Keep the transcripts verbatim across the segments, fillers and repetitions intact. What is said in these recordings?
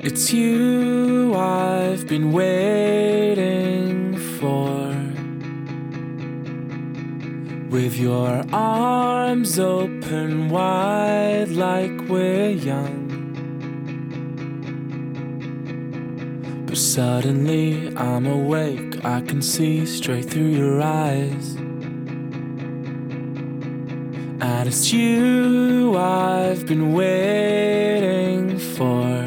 It's you I've been waiting for, with your arms open wide like we're young. But suddenly I'm awake, I can see straight through your eyes. And it's you I've been waiting for.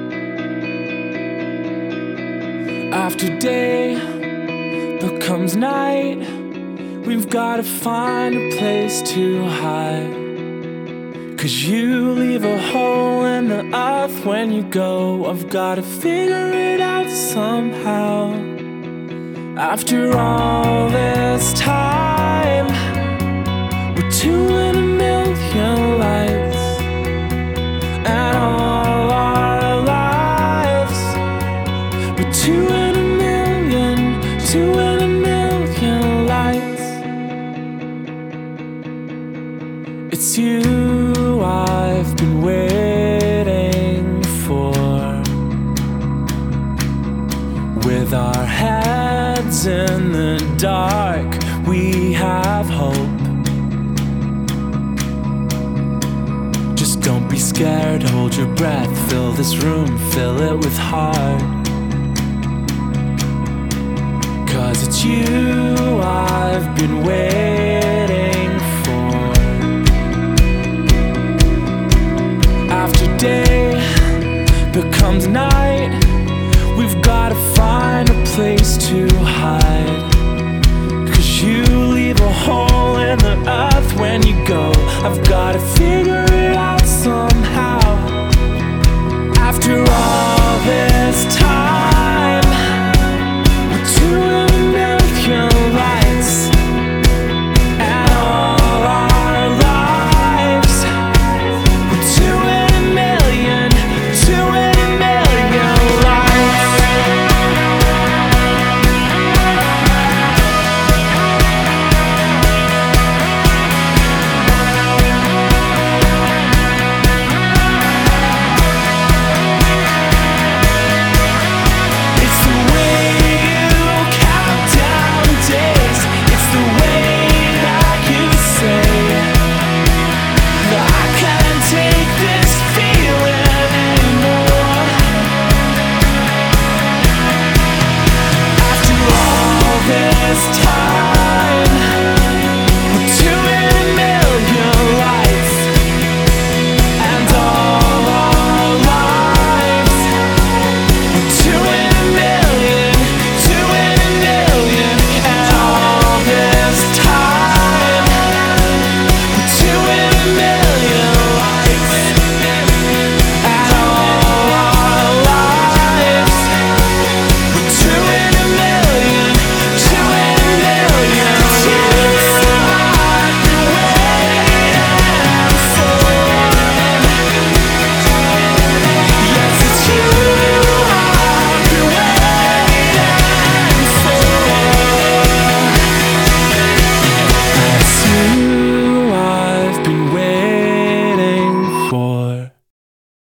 After day becomes night, we've gotta find a place to hide. 'Cause you leave a hole in the earth when you go. I've gotta figure it out somehow. After all this time, we're two in a million lights, and all our lives, we're two in a million, two in a million lights. It's you I've been waiting for, with our heads in the dark, we have hope. Just don't be scared, hold your breath, fill this room, fill it with heart. 'Cause it's you I've been waiting for. After day becomes night, we've gotta find a place to hide. 'Cause you leave a hole in the earth when you go. I've gotta figure